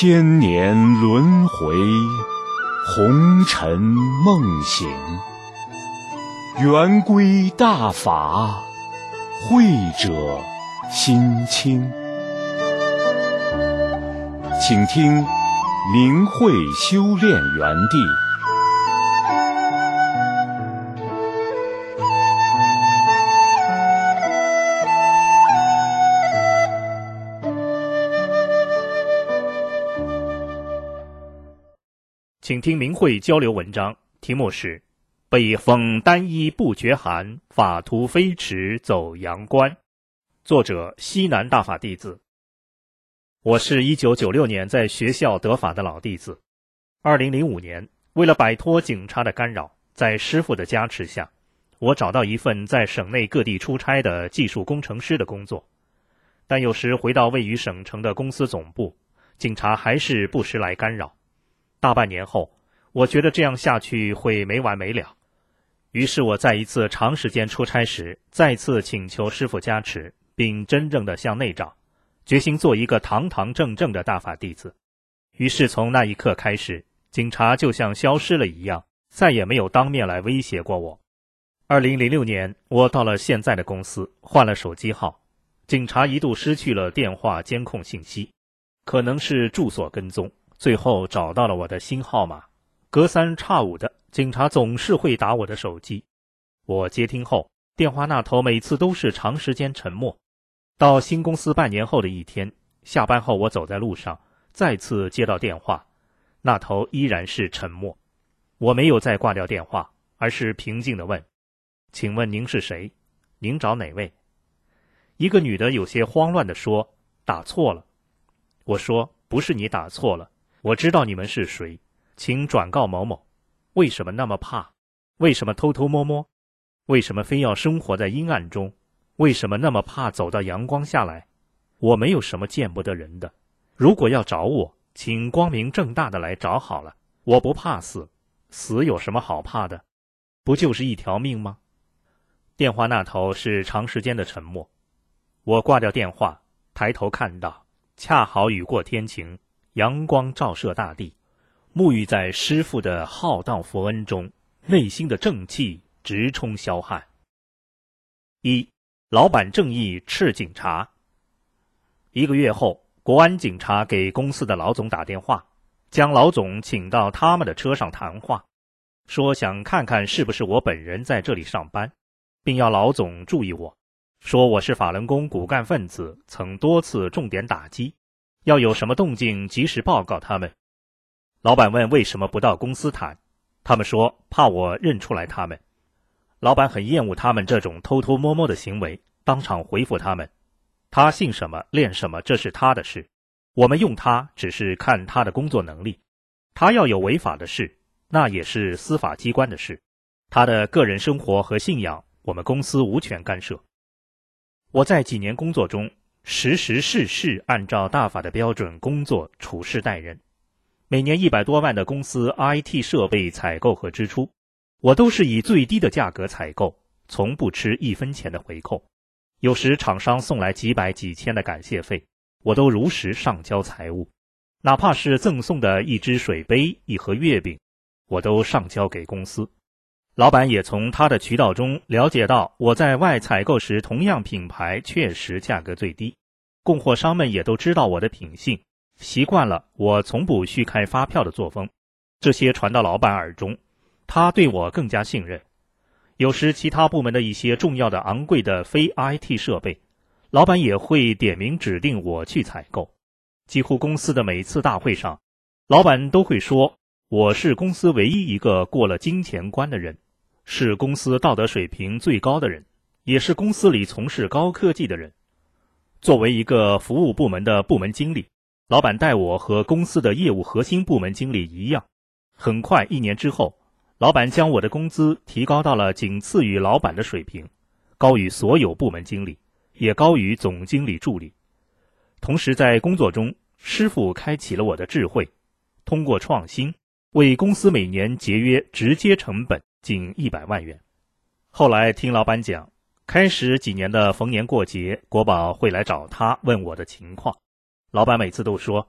千年轮回，红尘梦醒，圆规大法，慧者心清。请听明慧修炼园地。 请听明慧交流文章，题目是北风单衣不觉寒，法图飞驰走阳关。作者西南大法弟子。我是1996年在学校得法的老弟子。2005年，为了摆脱警察的干扰，在师父的加持下，我找到一份在省内各地出差的技术工程师的工作。但有时回到位于省城的公司总部，警察还是不时来干扰。大半年后，我觉得这样下去会没完没了。于是我在一次长时间出差时，再次请求师父加持，并真正的向内找，决心做一个堂堂正正的大法弟子。于是从那一刻开始，警察就像消失了一样，再也没有当面来威胁过我。2006年，我到了现在的公司，换了手机号，警察一度失去了电话监控信息，可能是住所跟踪，最后找到了我的新号码。隔三差五的，警察总是会打我的手机。我接听后，电话那头每次都是长时间沉默。到新公司半年后的一天，下班后我走在路上，再次接到电话，那头依然是沉默。我没有再挂掉电话，而是平静地问：请问您是谁？您找哪位？一个女的有些慌乱地说：打错了。我说：不是你打错了，我知道你们是谁，请转告某某。为什么那么怕？为什么偷偷摸摸？为什么非要生活在阴暗中？为什么那么怕走到阳光下来？我没有什么见不得人的，如果要找我，请光明正大的来找好了，我不怕死，死有什么好怕的？不就是一条命吗？电话那头是长时间的沉默。我挂掉电话，抬头看到，恰好雨过天晴，阳光照射大地，沐浴在师父的浩荡佛恩中，内心的正气直冲霄汉。一，老板正义斥警察。1个月后，国安警察给公司的老总打电话，将老总请到他们的车上谈话，说想看看是不是我本人在这里上班，并要老总注意我，说我是法轮功骨干分子，曾多次重点打击，要有什么动静及时报告他们。老板问为什么不到公司谈，他们说怕我认出来他们。老板很厌恶他们这种偷偷摸摸的行为，当场回复他们：他信什么练什么，这是他的事，我们用他只是看他的工作能力，他要有违法的事，那也是司法机关的事，他的个人生活和信仰，我们公司无权干涉。我在几年工作中，时时事事按照大法的标准工作处事待人。每年100多万的公司 IT 设备采购和支出，我都是以最低的价格采购，从不吃1分钱的回扣。有时厂商送来几百几千的感谢费，我都如实上交财物，哪怕是赠送的一只水杯、一盒月饼，我都上交给公司。老板也从他的渠道中了解到，我在外采购时同样品牌确实价格最低，供货商们也都知道我的品性，习惯了我从不续开发票的作风，这些传到老板耳中，他对我更加信任。有时其他部门的一些重要的昂贵的非 IT 设备，老板也会点名指定我去采购。几乎公司的每次大会上，老板都会说我是公司唯一一个过了金钱关的人，是公司道德水平最高的人，也是公司里从事高科技的人。作为一个服务部门的部门经理，老板待我和公司的业务核心部门经理一样。很快1年之后，老板将我的工资提高到了仅次于老板的水平，高于所有部门经理，也高于总经理助理。同时在工作中，师父开启了我的智慧，通过创新为公司每年节约直接成本近100万元。后来听老板讲，开始几年的逢年过节，国保会来找他问我的情况，老板每次都说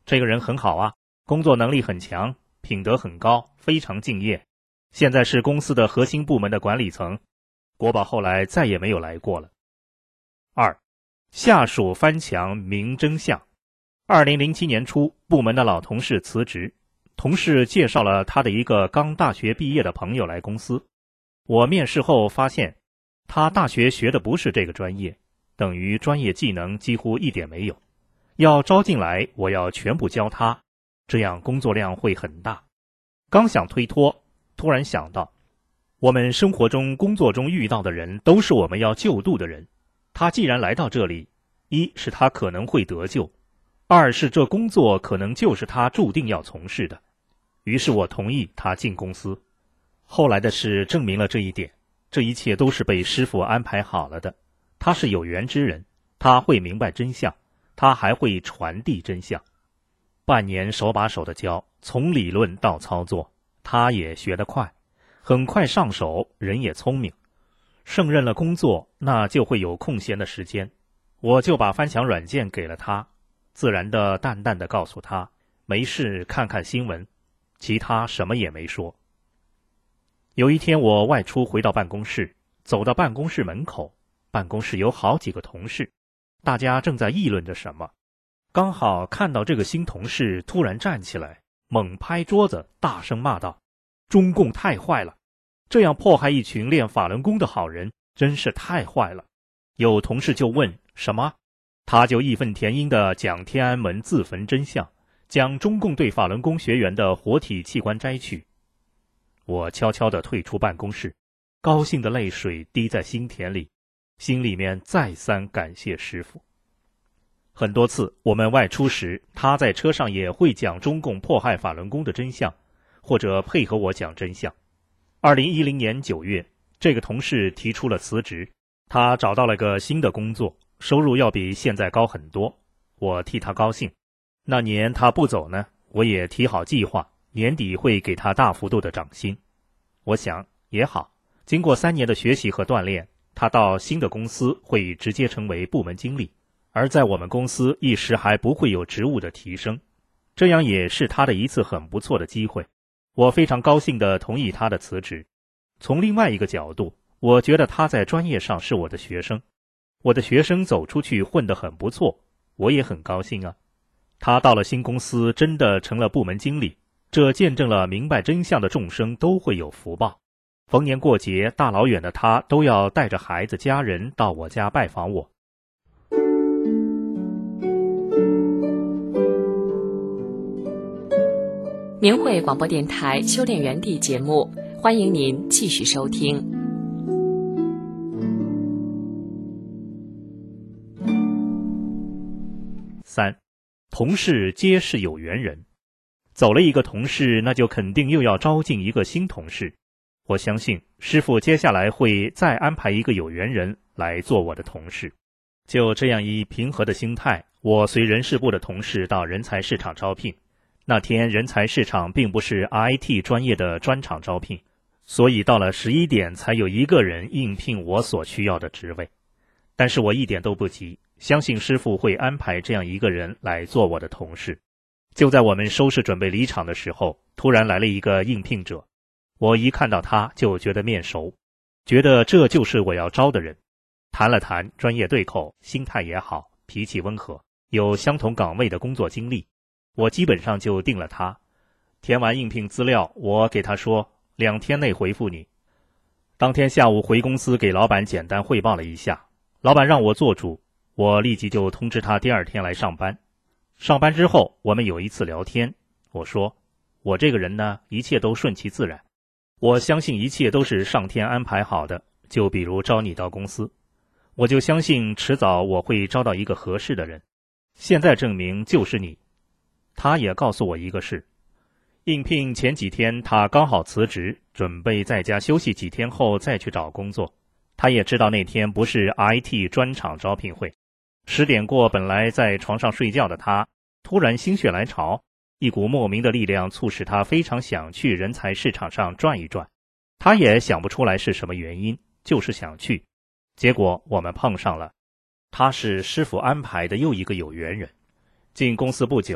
这个人很好啊，工作能力很强，品德很高，非常敬业，现在是公司的核心部门的管理层。国宝后来再也没有来过了。2. 下属翻墙明真相。2007年初，部门的老同事辞职，同事介绍了他的一个刚大学毕业的朋友来公司。我面试后发现，他大学学的不是这个专业，等于专业技能几乎一点没有。要招进来，我要全部教他，这样工作量会很大。刚想推脱，突然想到，我们生活中、工作中遇到的人都是我们要救度的人。他既然来到这里，一是他可能会得救，二是这工作可能就是他注定要从事的。于是我同意他进公司。后来的事证明了这一点，这一切都是被师傅安排好了的。他是有缘之人，他会明白真相，他还会传递真相。半年手把手的教，从理论到操作，他也学得快，很快上手，人也聪明。胜任了工作，那就会有空闲的时间，我就把翻墙软件给了他，自然的淡淡的告诉他，没事看看新闻，其他什么也没说。有一天我外出回到办公室，走到办公室门口，办公室有好几个同事，大家正在议论着什么。刚好看到这个新同事突然站起来，猛拍桌子，大声骂道：中共太坏了，这样迫害一群练法轮功的好人，真是太坏了。有同事就问什么，他就义愤填膺地讲天安门自焚真相，将中共对法轮功学员的活体器官摘去。我悄悄地退出办公室，高兴的泪水滴在心田里，心里面再三感谢师父。很多次我们外出时，他在车上也会讲中共迫害法轮功的真相，或者配合我讲真相。2010年9月，这个同事提出了辞职，他找到了个新的工作，收入要比现在高很多，我替他高兴。那年他不走呢，我也提好计划，年底会给他大幅度的涨薪。我想也好，经过3年的学习和锻炼，他到新的公司会直接成为部门经理，而在我们公司一时还不会有职务的提升，这样也是他的一次很不错的机会。我非常高兴地同意他的辞职。从另外一个角度，我觉得他在专业上是我的学生，我的学生走出去混得很不错，我也很高兴啊。他到了新公司真的成了部门经理，这见证了明白真相的众生都会有福报。逢年过节，大老远的他都要带着孩子家人到我家拜访我。 明慧广播电台修炼园地节目，欢迎您继续收听。 3. 同事皆是有缘人。走了一个同事，那就肯定又要招进一个新同事。我相信师父接下来会再安排一个有缘人来做我的同事。就这样以平和的心态，我随人事部的同事到人才市场招聘。那天人才市场并不是 IT 专业的专场招聘，所以到了11点才有一个人应聘我所需要的职位。但是我一点都不急，相信师父会安排这样一个人来做我的同事。就在我们收拾准备离场的时候，突然来了一个应聘者。我一看到他就觉得面熟，觉得这就是我要招的人。谈了谈，专业对口，心态也好，脾气温和，有相同岗位的工作经历，我基本上就定了他。填完应聘资料，我给他说2天内回复你。当天下午回公司给老板简单汇报了一下，老板让我做主，我立即就通知他第2天来上班。上班之后，我们有一次聊天，我说我这个人呢，一切都顺其自然，我相信一切都是上天安排好的，就比如招你到公司，我就相信迟早我会招到一个合适的人，现在证明就是你。他也告诉我一个事，应聘前几天他刚好辞职，准备在家休息几天后再去找工作。他也知道那天不是 IT 专场招聘会，10点过，本来在床上睡觉的他，突然心血来潮，一股莫名的力量促使他非常想去人才市场上转一转。他也想不出来是什么原因，就是想去。结果我们碰上了，他是师父安排的又一个有缘人。进公司不久，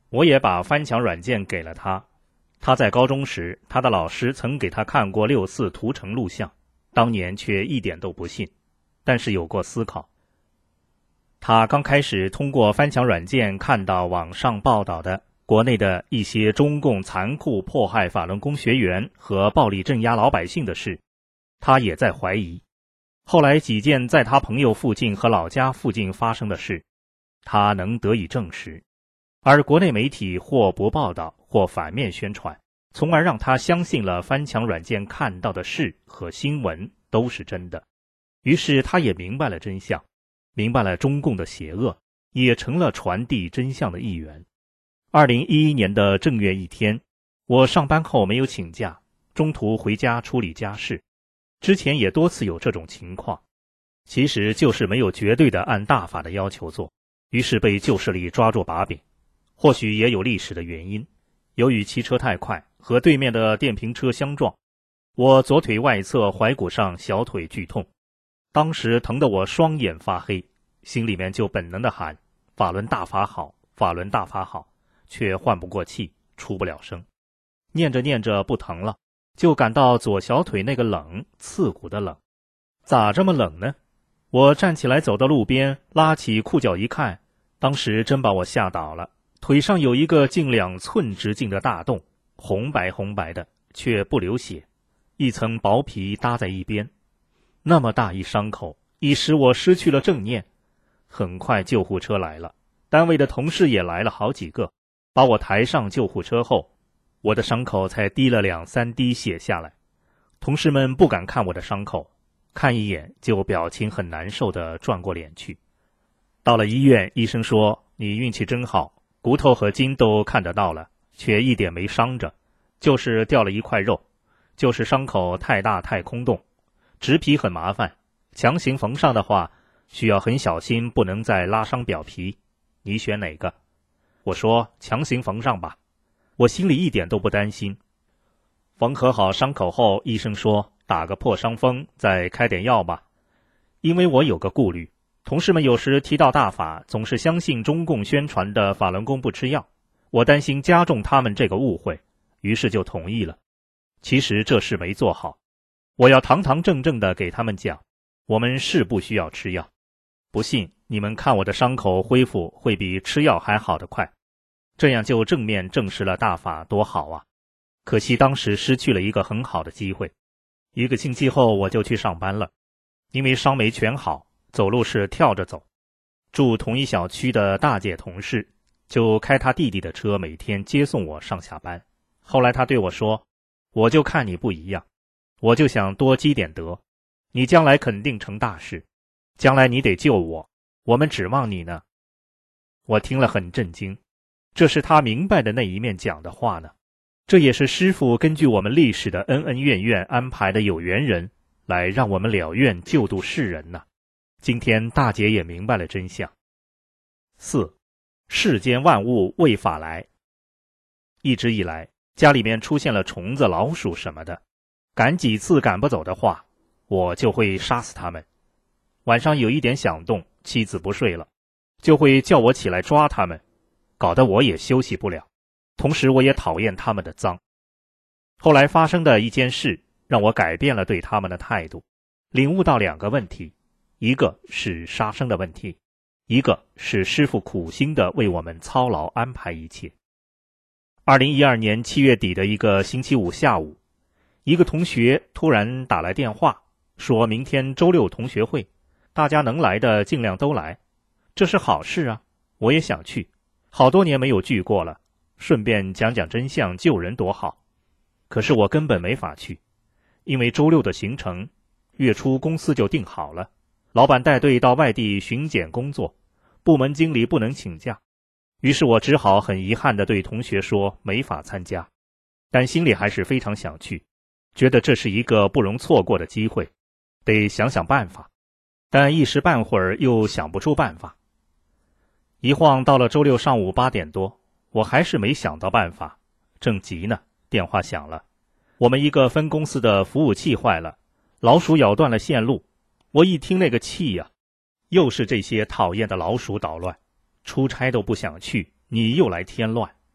我也把翻墙软件给了他。他在高中时，他的老师曾给他看过6·4屠城录像，当年却一点都不信，但是有过思考。他刚开始通过翻墙软件看到网上报道的国内的一些中共残酷迫害法轮功学员和暴力镇压老百姓的事，他也在怀疑。后来几件在他朋友附近和老家附近发生的事，他能得以证实，而国内媒体或不报道或反面宣传，从而让他相信了翻墙软件看到的事和新闻都是真的。于是他也明白了真相，明白了中共的邪恶，也成了传递真相的一员。2011年的正月一天，我上班后没有请假，中途回家处理家事。之前也多次有这种情况，其实就是没有绝对的按大法的要求做，于是被旧势力抓住把柄。或许也有历史的原因，由于骑车太快和对面的电瓶车相撞，我左腿外侧踝骨上小腿剧痛，当时疼得我双眼发黑，心里面就本能地喊法轮大法好，法轮大法好，却换不过气，出不了声。念着念着不疼了，就感到左小腿那个冷，刺骨的冷。咋这么冷呢？我站起来走到路边，拉起裤脚一看，当时真把我吓倒了。腿上有一个近2寸直径的大洞，红白红白的，却不流血，一层薄皮搭在一边。那么大一伤口，已使我失去了正念。很快救护车来了，单位的同事也来了好几个，把我抬上救护车后，我的伤口才滴了2-3滴血下来。同事们不敢看我的伤口，看一眼就表情很难受地转过脸去。到了医院，医生说你运气真好，骨头和筋都看得到了，却一点没伤着，就是掉了一块肉，就是伤口太大太空洞，植皮很麻烦，强行缝上的话需要很小心，不能再拉伤表皮，你选哪个？我说强行缝上吧，我心里一点都不担心。缝合好伤口后，医生说打个破伤风，再开点药吧。因为我有个顾虑，同事们有时提到大法，总是相信中共宣传的法轮功不吃药，我担心加重他们这个误会，于是就同意了。其实这事没做好，我要堂堂正正地给他们讲，我们是不需要吃药，不信你们看我的伤口恢复会比吃药还好得快，这样就正面证实了大法多好啊！可惜当时失去了一个很好的机会。1个星期后我就去上班了，因为伤没全好，走路是跳着走。住同一小区的大姐同事就开她弟弟的车每天接送我上下班。后来她对我说，我就看你不一样，我就想多积点德，你将来肯定成大事，将来你得救我，我们指望你呢。我听了很震惊，这是他明白的那一面讲的话呢。这也是师父根据我们历史的恩恩怨怨安排的有缘人，来让我们了愿救度世人呢。今天大姐也明白了真相。4. 世间万物为法来。一直以来，家里面出现了虫子、老鼠什么的，赶几次赶不走的话，我就会杀死它们。晚上有一点响动，妻子不睡了，就会叫我起来抓它们，搞得我也休息不了。同时我也讨厌他们的脏。后来发生的一件事让我改变了对他们的态度，领悟到2个问题，一个是杀生的问题，一个是师父苦心的为我们操劳安排一切。2012年7月底的一个星期五下午，一个同学突然打来电话，说明天周6同学会，大家能来的尽量都来。这是好事啊，我也想去，好多年没有聚过了，顺便讲讲真相，救人多好。可是我根本没法去，因为周6的行程，月初公司就定好了，老板带队到外地巡检工作，部门经理不能请假，于是我只好很遗憾地对同学说没法参加，但心里还是非常想去，觉得这是一个不容错过的机会，得想想办法，但一时半会儿又想不出办法。一晃到了周6上午8点多，我还是没想到办法，正急呢，电话响了，我们一个分公司的服务器坏了，老鼠咬断了线路。我一听那个气呀，又是这些讨厌的老鼠捣乱，出差都不想去，你又来添乱，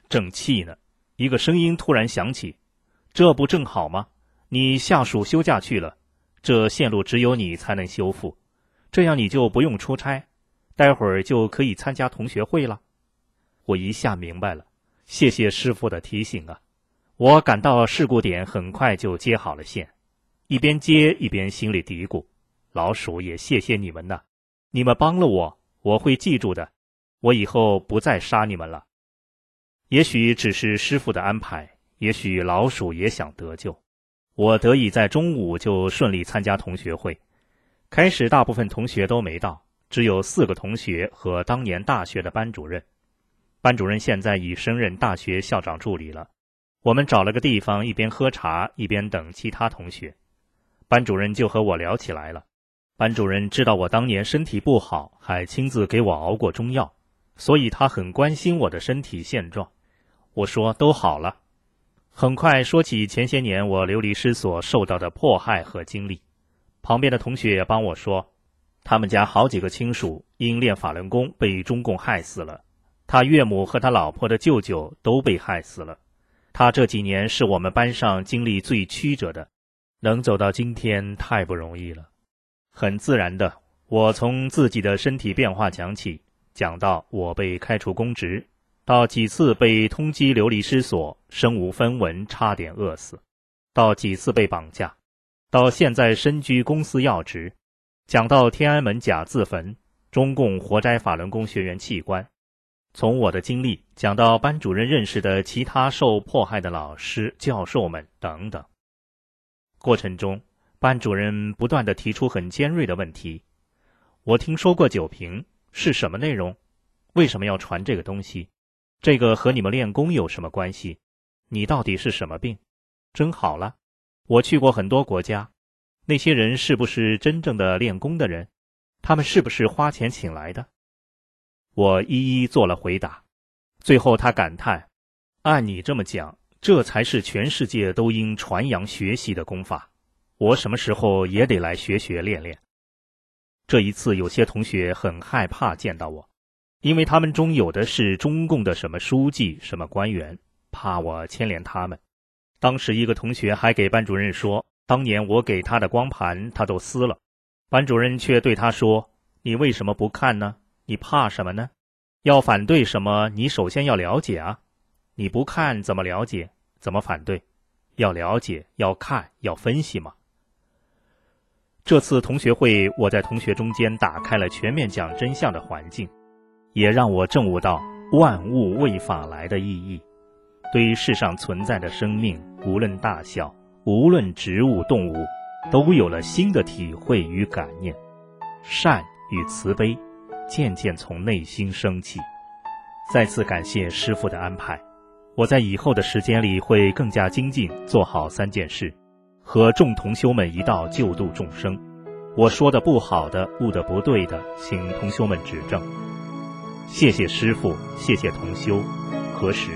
正气呢，一个声音突然响起：“这不正好吗？你下属休假去了，这线路只有你才能修复，这样你就不用出差，待会儿就可以参加同学会了。”我一下明白了，谢谢师傅的提醒啊！我赶到事故点，很快就接好了线，一边接一边心里嘀咕：老鼠也谢谢你们呐，你们帮了我，我会记住的，我以后不再杀你们了。也许只是师傅的安排，也许老鼠也想得救。我得以在中午就顺利参加同学会。开始大部分同学都没到，只有4个同学和当年大学的班主任。班主任现在已升任大学校长助理了。我们找了个地方，一边喝茶一边等其他同学。班主任就和我聊起来了。班主任知道我当年身体不好，还亲自给我熬过中药，所以他很关心我的身体现状。我说都好了。很快说起前些年我流离失所受到的迫害和经历。旁边的同学也帮我说，他们家好几个亲属因练法轮功被中共害死了，他岳母和他老婆的舅舅都被害死了。他这几年是我们班上经历最曲折的，能走到今天太不容易了。很自然的，我从自己的身体变化讲起，讲到我被开除公职，到几次被通缉流离失所，身无分文差点饿死，到几次被绑架，到现在身居公司要职，讲到天安门假自焚，中共活摘法轮功学员器官，从我的经历讲到班主任认识的其他受迫害的老师、教授们等等。过程中，班主任不断地提出很尖锐的问题。我听说过酒瓶，是什么内容？为什么要传这个东西？这个和你们练功有什么关系？你到底是什么病？真好了，我去过很多国家，那些人是不是真正的练功的人？他们是不是花钱请来的？我一一做了回答。最后他感叹，按你这么讲，这才是全世界都应传扬学习的功法，我什么时候也得来学学练练。这一次有些同学很害怕见到我，因为他们中有的是中共的什么书记、什么官员，怕我牵连他们。当时一个同学还给班主任说，当年我给他的光盘他都撕了。班主任却对他说，你为什么不看呢？你怕什么呢？要反对什么，你首先要了解啊。你不看怎么了解，怎么反对？要了解，要看，要分析嘛。这次同学会，我在同学中间打开了全面讲真相的环境，也让我证悟到万物为法来的意义。对世上存在的生命，无论大小，无论植物动物，都有了新的体会与感念。善与慈悲渐渐从内心升起。再次感谢师父的安排，我在以后的时间里会更加精进，做好3件事，和众同修们一道救度众生。我说的不好的，悟的不对的，请同修们指正。谢谢师父，谢谢同修，何时？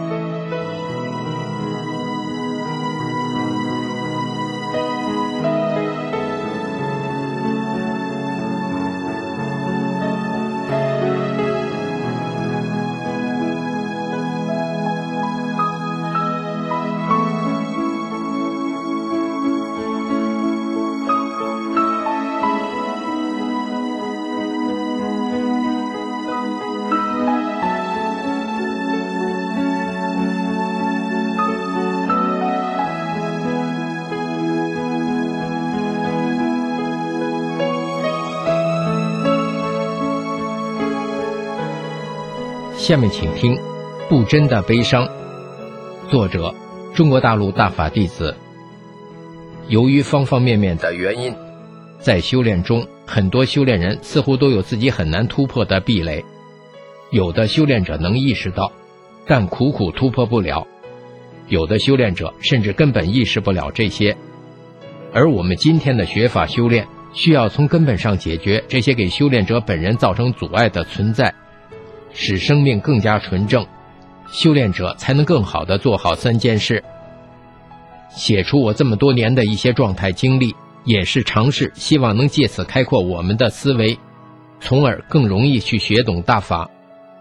下面请听《不真的悲伤》，作者中国大陆大法弟子。由于方方面面的原因，在修炼中，很多修炼人似乎都有自己很难突破的壁垒。有的修炼者能意识到，但苦苦突破不了；有的修炼者甚至根本意识不了这些。而我们今天的学法修炼，需要从根本上解决这些给修炼者本人造成阻碍的存在，使生命更加纯正，修炼者才能更好地做好3件事。写出我这么多年的一些状态经历，也是尝试希望能借此开阔我们的思维，从而更容易去学懂大法，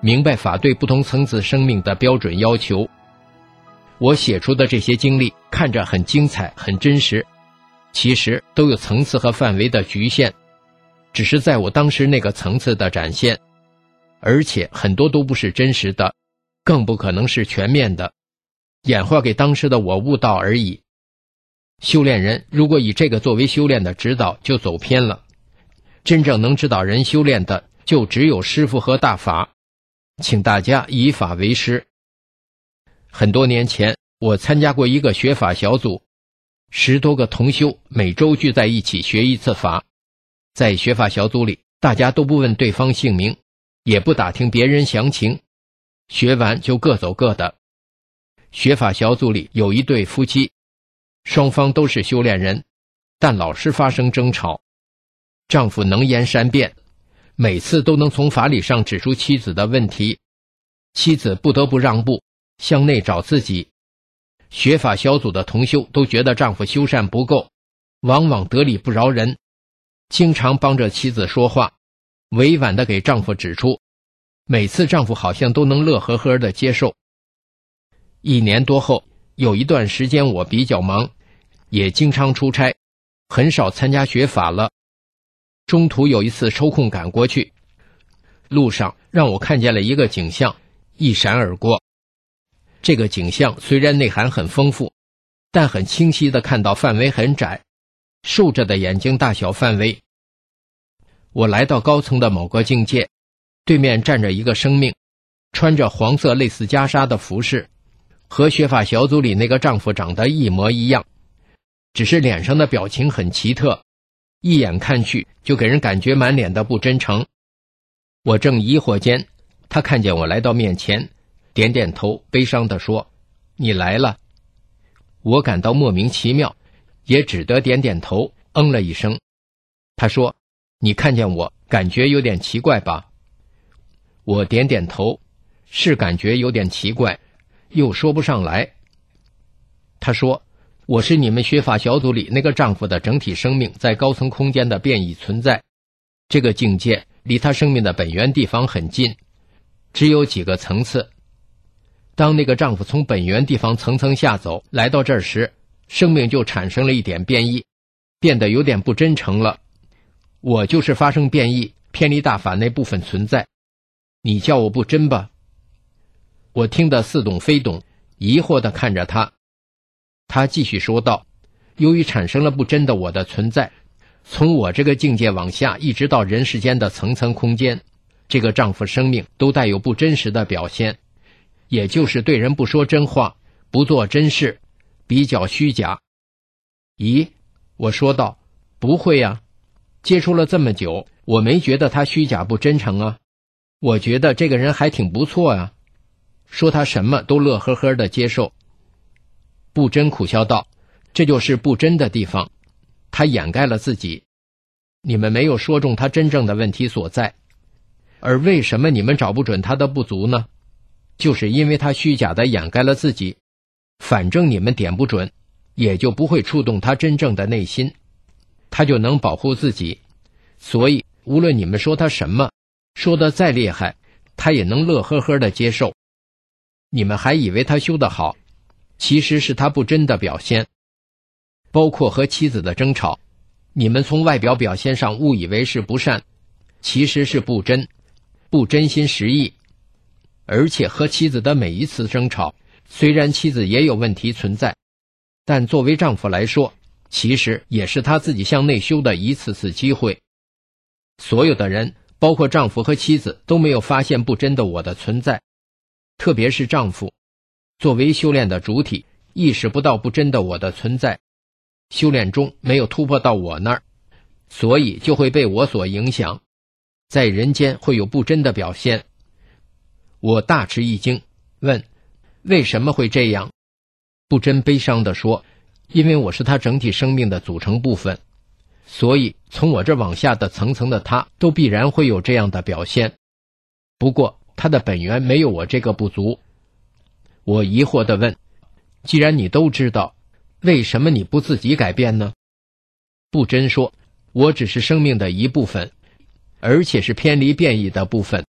明白法对不同层次生命的标准要求。我写出的这些经历看着很精彩很真实，其实都有层次和范围的局限，只是在我当时那个层次的展现，而且很多都不是真实的，更不可能是全面的，演化给当时的我悟道而已。修炼人如果以这个作为修炼的指导，就走偏了。真正能指导人修炼的，就只有师父和大法，请大家以法为师。很多年前，我参加过一个学法小组，10多个同修每周聚在一起学一次法。在学法小组里，大家都不问对方姓名，也不打听别人详情，学完就各走各的。学法小组里有一对夫妻，双方都是修炼人，但老是发生争吵。丈夫能言善辩，每次都能从法理上指出妻子的问题，妻子不得不让步，向内找自己。学法小组的同修都觉得丈夫修善不够，往往得理不饶人，经常帮着妻子说话，委婉地给丈夫指出，每次丈夫好像都能乐呵呵地接受。1年多后，有一段时间我比较忙，也经常出差，很少参加学法了。中途有一次抽空赶过去，路上让我看见了一个景象，一闪而过。这个景象虽然内涵很丰富，但很清晰地看到范围很窄，竖着的眼睛大小范围。我来到高层的某个境界，对面站着一个生命，穿着黄色类似袈裟的服饰，和学法小组里那个丈夫长得一模一样，只是脸上的表情很奇特，一眼看去就给人感觉满脸的不真诚。我正疑惑间，他看见我来到面前，点点头，悲伤地说：“你来了。”我感到莫名其妙，也只得点点头，了一声。他说：“你看见我，感觉有点奇怪吧？”我点点头，是感觉有点奇怪，又说不上来。他说：“我是你们学法小组里那个丈夫的整体生命在高层空间的变异存在，这个境界离他生命的本源地方很近，只有几个层次。当那个丈夫从本源地方层层下走，来到这儿时，生命就产生了一点变异，变得有点不真诚了。我就是发生变异，偏离大法那部分存在，你叫我不真吧？”我听得似懂非懂，疑惑地看着他。他继续说道：“由于产生了不真的我的存在，从我这个境界往下一直到人世间的层层空间，这个丈夫生命都带有不真实的表现，也就是对人不说真话，不做真事，比较虚假。”“咦？”我说道，“不会呀，接触了这么久，我没觉得他虚假不真诚啊，我觉得这个人还挺不错啊，说他什么都乐呵呵地接受。”不真苦笑道：“这就是不真的地方，他掩盖了自己，你们没有说中他真正的问题所在。而为什么你们找不准他的不足呢？就是因为他虚假地掩盖了自己，反正你们点不准，也就不会触动他真正的内心，他就能保护自己。所以无论你们说他什么，说得再厉害，他也能乐呵呵地接受。你们还以为他修得好，其实是他不真的表现。包括和妻子的争吵，你们从外表表现上误以为是不善，其实是不真，不真心实意。而且和妻子的每一次争吵，虽然妻子也有问题存在，但作为丈夫来说，其实也是他自己向内修的一次次机会。所有的人，包括丈夫和妻子，都没有发现不真的我的存在，特别是丈夫，作为修炼的主体，意识不到不真的我的存在，修炼中没有突破到我那儿，所以就会被我所影响，在人间会有不真的表现。我大吃一惊，问：“为什么会这样？”不真悲伤地说：“因为我是他整体生命的组成部分，所以从我这往下的层层的他都必然会有这样的表现。不过他的本源没有我这个不足。”我疑惑地问：“既然你都知道，为什么你不自己改变呢？”不真说：“我只是生命的一部分，而且是偏离变异的部分，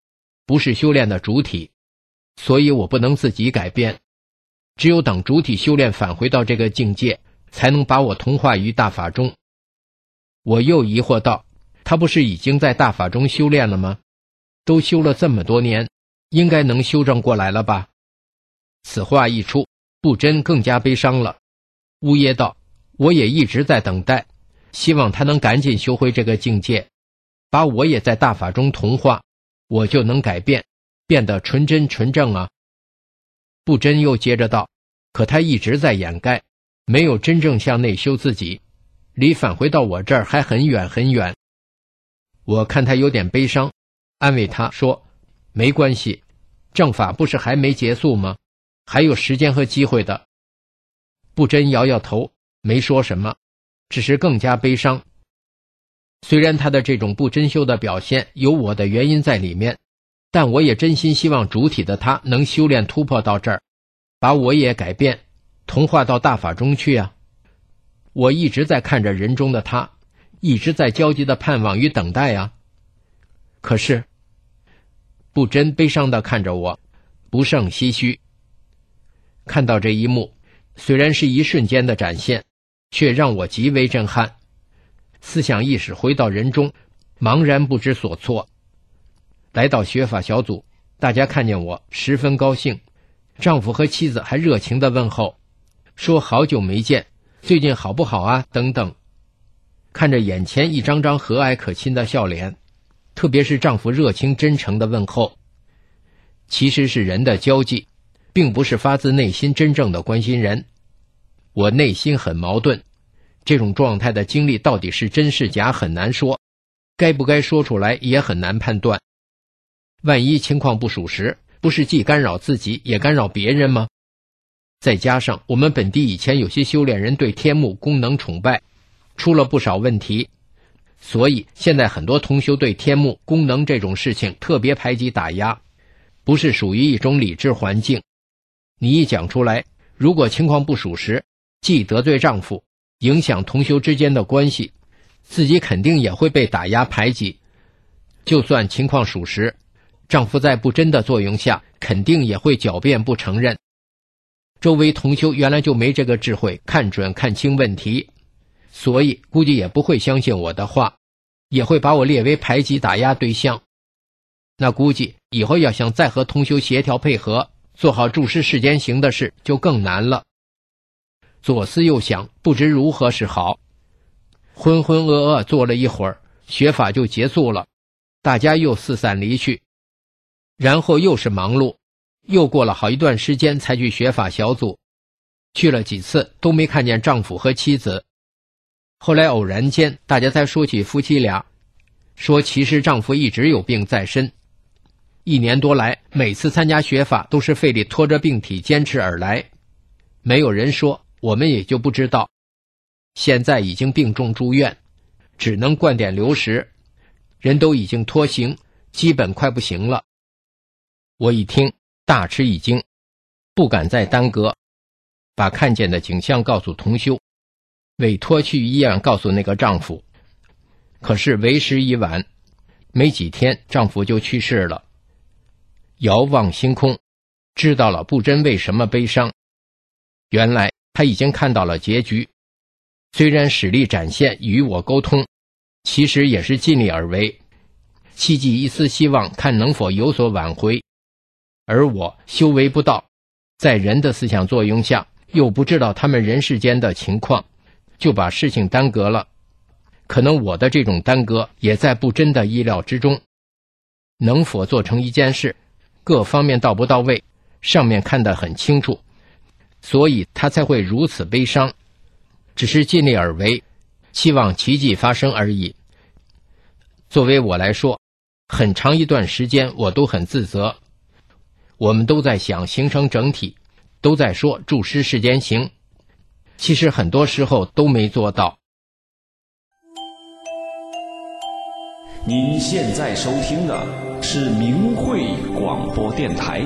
不是修炼的主体，所以我不能自己改变，只有等主体修炼返回到这个境界，才能把我同化于大法中。我又疑惑道，他不是已经在大法中修炼了吗？都修了这么多年，应该能修正过来了吧？此话一出，不真更加悲伤了，呜咽道，我也一直在等待，希望他能赶紧修回这个境界，把我也在大法中同化，我就能改变，变得纯真纯正啊。不真又接着道，可他一直在掩盖，没有真正向内修自己，离返回到我这儿还很远很远。我看他有点悲伤，安慰他说，没关系，正法不是还没结束吗？还有时间和机会的。不真摇摇头，没说什么，只是更加悲伤。虽然他的这种不真修的表现有我的原因在里面，但我也真心希望主体的他能修炼突破到这儿，把我也改变，同化到大法中去啊。我一直在看着人中的他，一直在焦急的盼望与等待啊。可是，不真悲伤地看着我，不胜唏嘘。看到这一幕，虽然是一瞬间的展现，却让我极为震撼。思想意识回到人中，茫然不知所措。来到学法小组，大家看见我十分高兴，丈夫和妻子还热情地问候，说好久没见，最近好不好啊等等。看着眼前一张张和蔼可亲的笑脸，特别是丈夫热情真诚的问候，其实是人的交际，并不是发自内心真正的关心人。我内心很矛盾，这种状态的经历到底是真是假很难说，该不该说出来也很难判断。万一情况不属实，不是既干扰自己也干扰别人吗？再加上我们本地以前有些修炼人对天目功能崇拜，出了不少问题，所以现在很多同修对天目功能这种事情特别排挤打压，不是属于一种理智环境。你一讲出来，如果情况不属实，既得罪丈夫，影响同修之间的关系，自己肯定也会被打压排挤。就算情况属实，丈夫在不真的作用下，肯定也会狡辩不承认。周围同修原来就没这个智慧看准看清问题，所以估计也不会相信我的话，也会把我列为排挤打压对象。那估计以后要想再和同修协调配合，做好注释世间行的事就更难了。左思右想，不知如何是好。浑浑噩噩坐了一会儿，学法就结束了，大家又四散离去。然后又是忙碌，又过了好一段时间才去学法小组，去了几次都没看见丈夫和妻子。后来偶然间大家才说起夫妻俩，说其实丈夫一直有病在身，1年多来每次参加学法都是费力拖着病体坚持而来，没有人说，我们也就不知道。现在已经病重住院，只能灌点流食，人都已经脱形，基本快不行了。我一听大吃一惊，不敢再耽搁，把看见的景象告诉同修，委托去医院告诉那个丈夫。可是为时已晚，没几天丈夫就去世了。遥望星空，知道了不真为什么悲伤。原来他已经看到了结局，虽然使力展现与我沟通，其实也是尽力而为，希冀一丝希望看能否有所挽回。而我修为不到，在人的思想作用下，又不知道他们人世间的情况，就把事情耽搁了。可能我的这种耽搁也在不真的意料之中。能否做成一件事，各方面到不到位，上面看得很清楚，所以他才会如此悲伤。只是尽力而为，期望奇迹发生而已。作为我来说，很长一段时间我都很自责。我们都在想形成整体，都在说注释世间行，其实很多时候都没做到。 您现在收听的是明慧广播电台。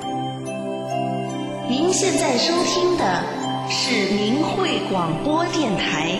您现在收听的是明慧广播电台。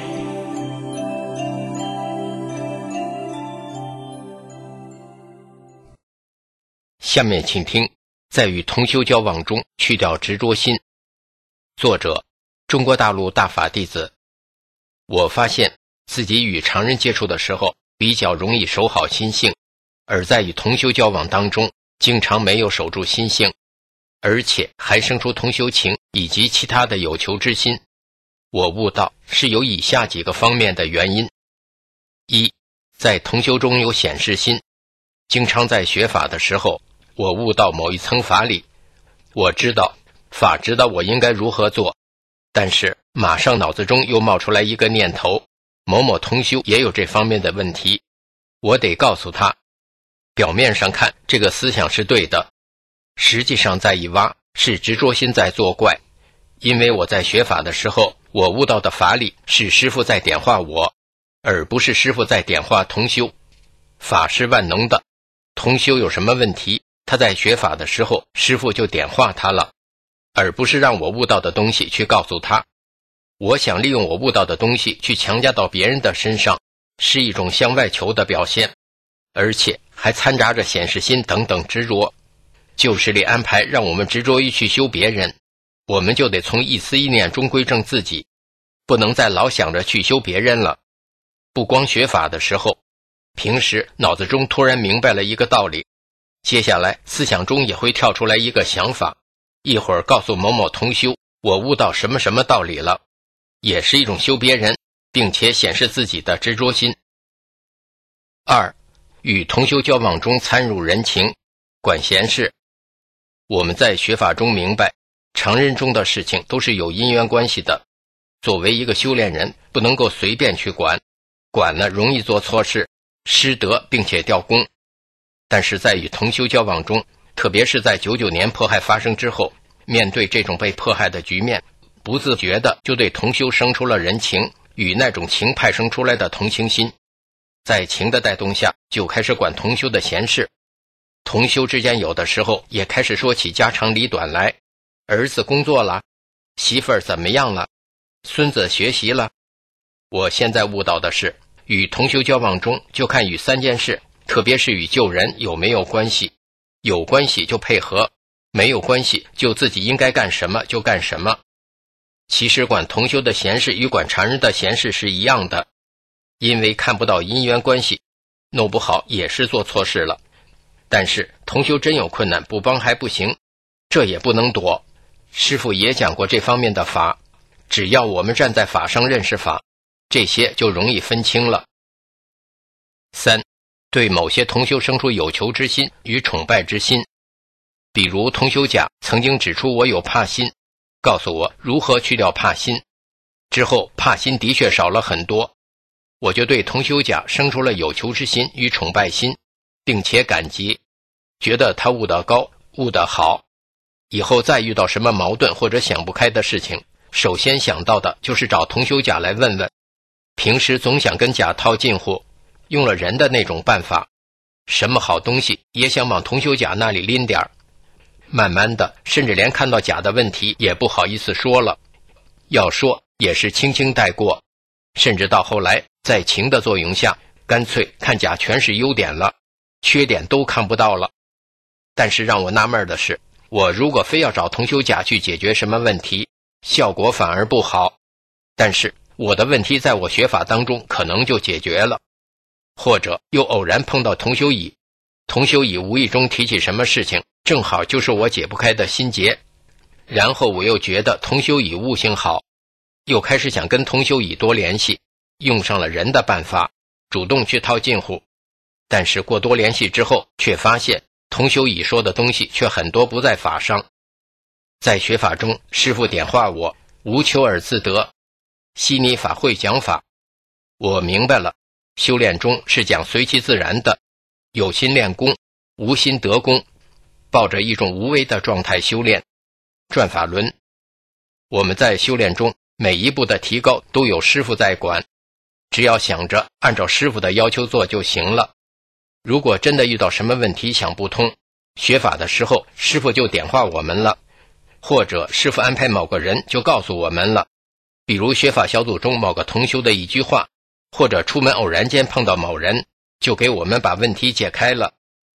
下面请听在与同修交往中去掉执着心。作者：中国大陆大法弟子。我发现自己与常人接触的时候比较容易守好心性，而在与同修交往当中经常没有守住心性，而且还生出同修情以及其他的有求之心。我悟到是有以下几个方面的原因。一，在同修中有显示心。经常在学法的时候，我悟到某一层法理，我知道法知道我应该如何做，但是马上脑子中又冒出来一个念头，某某同修也有这方面的问题，我得告诉他，表面上看这个思想是对的，实际上再一挖是执着心在作怪。因为我在学法的时候，我悟到的法理是师父在点化我，而不是师父在点化同修。法是万能的，同修有什么问题，他在学法的时候师父就点化他了，而不是让我悟到的东西去告诉他。我想利用我悟到的东西去强加到别人的身上，是一种向外求的表现，而且还掺杂着显示心等等执着。旧势力安排让我们执着于去修别人，我们就得从一思一念中归正自己，不能再老想着去修别人了。不光学法的时候，平时脑子中突然明白了一个道理，接下来思想中也会跳出来一个想法，一会儿告诉某某同修我悟到什么什么道理了，也是一种修别人并且显示自己的执着心。二，与同修交往中参入人情，管闲事。我们在学法中明白，常人中的事情都是有因缘关系的，作为一个修炼人不能够随便去管，管了容易做错事，失德并且掉功。但是在与同修交往中，特别是在99年迫害发生之后，面对这种被迫害的局面，不自觉的就对同修生出了人情，与那种情派生出来的同情心，在情的带动下就开始管同修的闲事。同修之间有的时候也开始说起家长里短来，儿子工作了，媳妇儿怎么样了，孙子学习了。我现在悟到的是，与同修交往中就看与3件事，特别是与救人有没有关系，有关系就配合，没有关系就自己应该干什么就干什么。其实管同修的闲事与管常人的闲事是一样的，因为看不到因缘关系，弄不好也是做错事了。但是同修真有困难，不帮还不行，这也不能躲。师父也讲过这方面的法，只要我们站在法上认识法，这些就容易分清了。三，对某些同修生出有求之心与崇拜之心。比如同修甲曾经指出我有怕心，告诉我如何去掉怕心，之后怕心的确少了很多，我就对同修甲生出了有求之心与崇拜心，并且感激，觉得他悟得高，悟得好。以后再遇到什么矛盾或者想不开的事情，首先想到的就是找同修甲来问问。平时总想跟甲套近乎，用了人的那种办法，什么好东西也想往同修甲那里拎点儿。慢慢的，甚至连看到甲的问题也不好意思说了，要说也是轻轻带过，甚至到后来在情的作用下，干脆看甲全是优点了，缺点都看不到了。但是让我纳闷的是，我如果非要找同修甲去解决什么问题，效果反而不好。但是我的问题在我学法当中可能就解决了，或者又偶然碰到同修乙，同修乙无意中提起什么事情，正好就是我解不开的心结，然后我又觉得同修乙悟性好，又开始想跟同修乙多联系，用上了人的办法，主动去套近乎。但是过多联系之后，却发现同修乙说的东西却很多不在法上。在学法中，师父点化我无求而自得，悉尼法会讲法，我明白了，修炼中是讲随其自然的，有心练功，无心得功，抱着一种无为的状态修炼。转法轮，我们在修炼中每一步的提高都有师父在管，只要想着按照师父的要求做就行了。如果真的遇到什么问题想不通，学法的时候师父就点化我们了，或者师父安排某个人就告诉我们了，比如学法小组中某个同修的一句话，或者出门偶然间碰到某人，就给我们把问题解开了。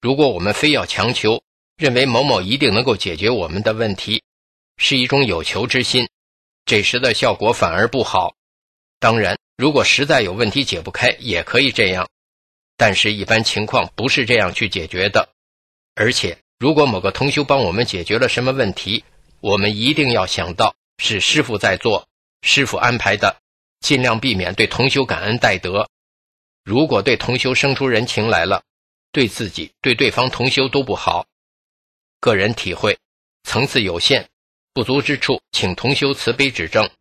如果我们非要强求，认为某某一定能够解决我们的问题，是一种有求之心，这时的效果反而不好。当然，如果实在有问题解不开，也可以这样，但是一般情况不是这样去解决的。而且，如果某个同修帮我们解决了什么问题，我们一定要想到是师父在做，师父安排的，尽量避免对同修感恩戴德。如果对同修生出人情来了，对自己对对方同修都不好。个人体会，层次有限，不足之处请同修慈悲指正。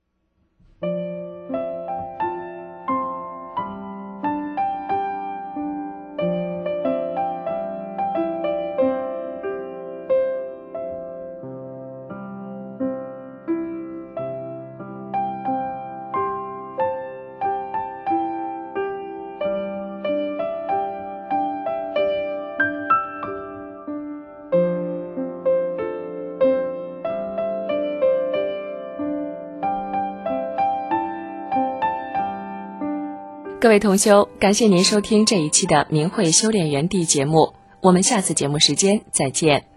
各位同修，感谢您收听这一期的明慧修炼园地节目，我们下次节目时间再见。